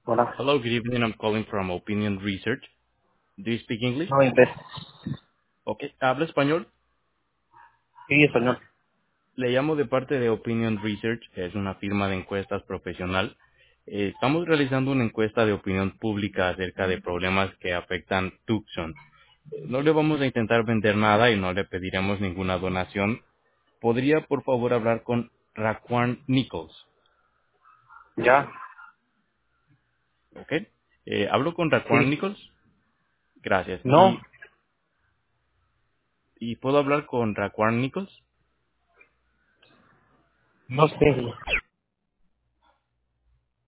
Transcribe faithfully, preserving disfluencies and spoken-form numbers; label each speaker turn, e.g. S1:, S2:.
S1: Hola.
S2: Hello, good evening. I'm calling from Opinion Research. Do you speak English?
S1: No, inglés.
S2: Okay. ¿Habla español?
S1: Sí, español.
S2: Le llamo de parte de Opinion Research, que es una firma de encuestas profesional. Eh, estamos realizando una encuesta de opinión pública acerca de problemas que afectan Tucson. No le vamos a intentar vender nada y no le pediremos ninguna donación. ¿Podría, por favor, hablar con Raquan Nichols?
S1: ¿Ya?
S2: ¿Ok? Eh, ¿Hablo con Raquan
S1: Sí.
S2: Nichols? Gracias.
S1: No,
S2: ¿Y, y puedo hablar con Raquan Nichols?
S1: no sé.